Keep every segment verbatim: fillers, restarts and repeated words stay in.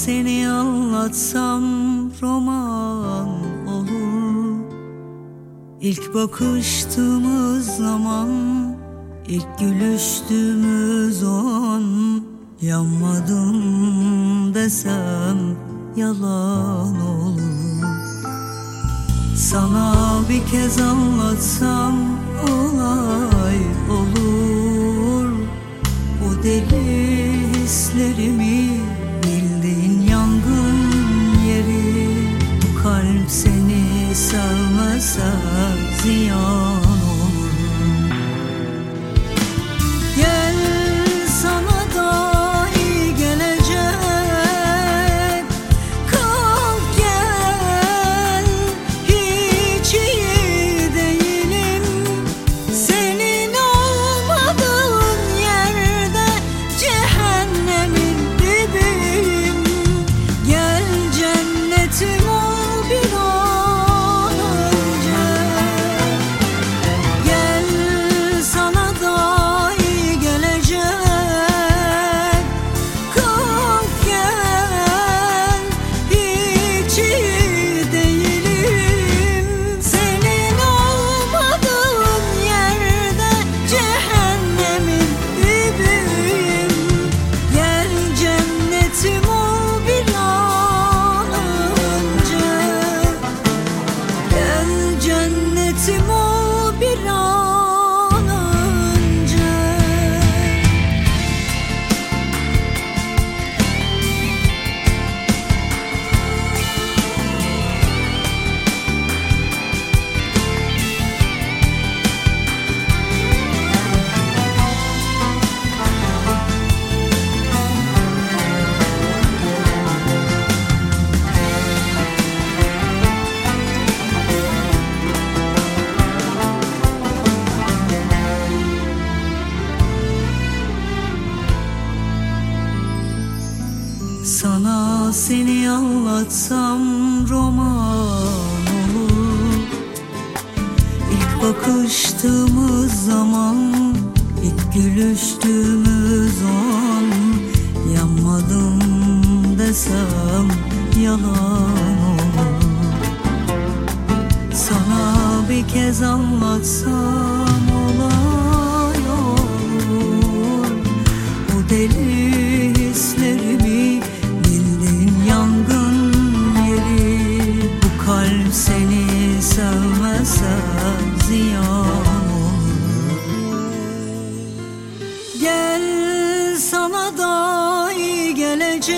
seni anlatsam roman olur. İlk bakıştığımız zaman, ilk gülüştüğümüz an, yanmadım desem yalan olur. Sana bir kez anlatsam olay olur. O deli hislerimi, bildiğin yangın yeri. Bu kalp seni sevmezse ziyan olur. Gel, sana da iyi gelecek. Kalk gel, hiç iyi değilim. Senin olmadığın yerde cehennemin dibiyim. Gel, cennetim ol bir an önce. Gel, sana da iyi gelecek. Kalk gel, hiç iyi değilim. Senin olmadığın yerde cehennemin dibiyim. Gel, cennetim ol bir an önce. Gel, cennetim ol bir an önce. Sana seni anlatsam roman olur. İlk bakıştığımız zaman, ilk gülüştüğümüz an, yanmadım desem yalan olur. Sana bir kez anlatsam olay olur. O deli hislerimi, bildiğin yangın yeri. Bu kalp seni sevmezse ziyan olur. Gel, sana da iyi gelecek.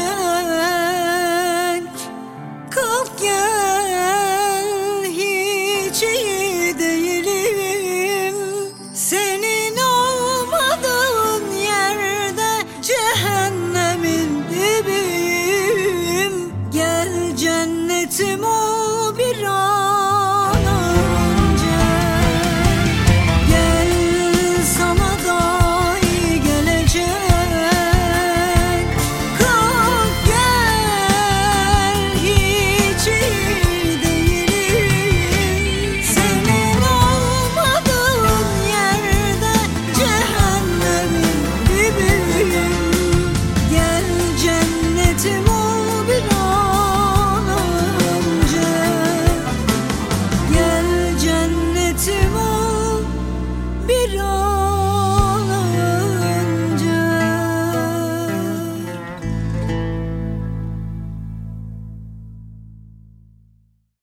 Kalk gel, hiç iyi değilim. Senin olmadığın yerde cehennemin dibiyim. Gel, cennetim ol bir an